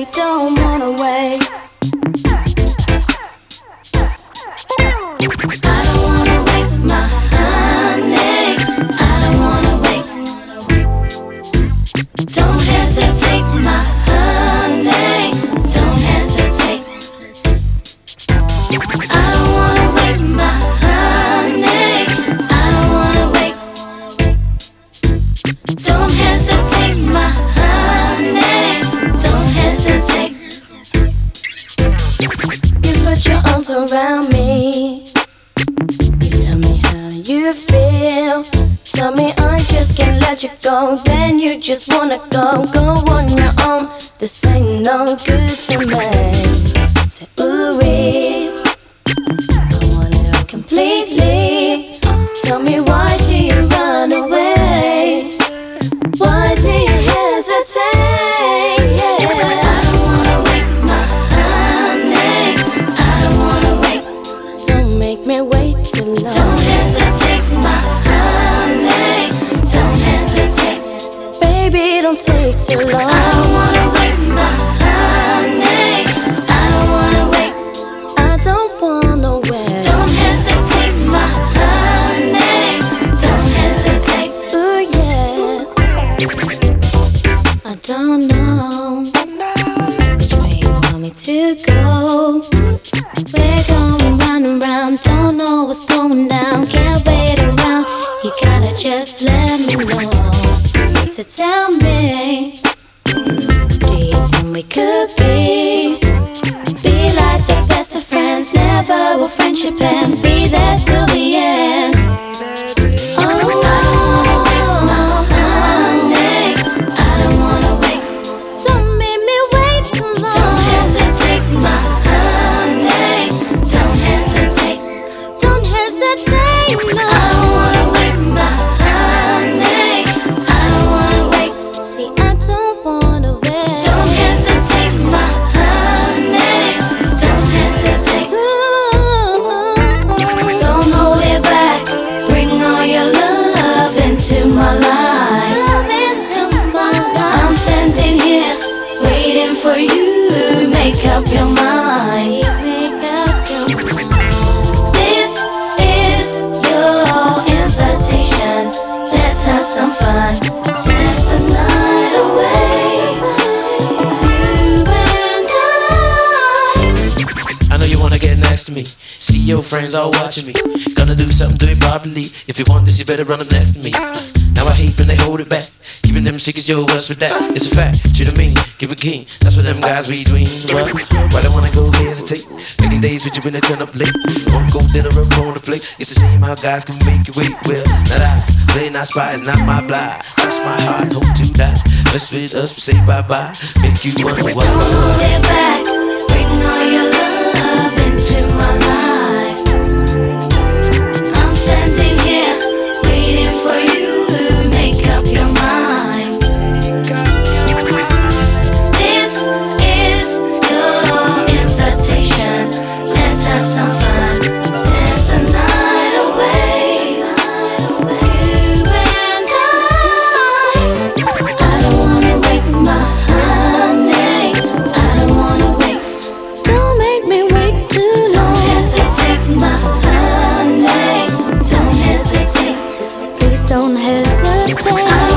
wait, don't wanna wait. I don't wanna wait, my honey. I don't wanna wait. Don't hesitate, my honey. Don't hesitate. I don't wanna wait, my honey. I don't wanna wait. Don't hesitate, my honey. Don't hesitate. You put your arms around me. You tell me how you feel. Tell me I just can't let you go. Then you just wanna go on your own. This ain't no good to me. Say ooh-wee, I want it completely. Tell me why do you run away? Why do you hesitate? Yeah. I don't wanna wait, my honey. I don't wanna wait. Don't make me wait too long. Don't hesitate, my honey. Don't hesitate. Baby, don't take too long. I don't wanna wait, my honey. I don't wanna wait. I don't wanna wait. Don't hesitate, my honey. Don't hesitate. Ooh, yeah. I don't know which way you want me to go. We're going round and round, don't know what's going down. Can't wait around, you gotta just let me know. So tell me, do you think we could be like the best of friends? Never a friendship and be there till the end. Oh, I don't wanna wait, my honey. I don't wanna wait. Don't make me wait too long. Don't hesitate, my honey. Don't hesitate. Don't hesitate, no. I don't wanna wait, my honey. I don't wanna wait. See, I don't wanna wait. Don't hesitate, my honey. Don't hesitate. Don't hold it back. Bring all your love into my life. I'm standing here waiting for you. Make up your mind. This is your invitation. Let's have some fun. Dance the night away. You and I know you wanna get next to me. See your friends all watching me. Gonna do something, do it properly. If you want this, you better run up next to me. Now I hate when they hold it back. Giving them secrets, yo, what's with that? It's a fact, treat them mean, give a king. That's what them guys be doing. Why they wanna go hesitate? Making days with you when they turn up late. Won't go dinner up on the plate. It's a shame how guys can make you wait. Well, not I, play not spy, it's not my blind. Cross my heart and hope to die. Rest with us, we say bye-bye. Make you wonder why. don't hold it back. Bring all your love into my life. I'm standing here waiting for you. Make up your mind. This is your invitation. Let's have some fun. Dance the night away. You and I don't wanna wait, my honey. I don't wanna wait. Don't make me wait too long. Don't hesitate, my honey. Don't hesitate. Please don't hesitate.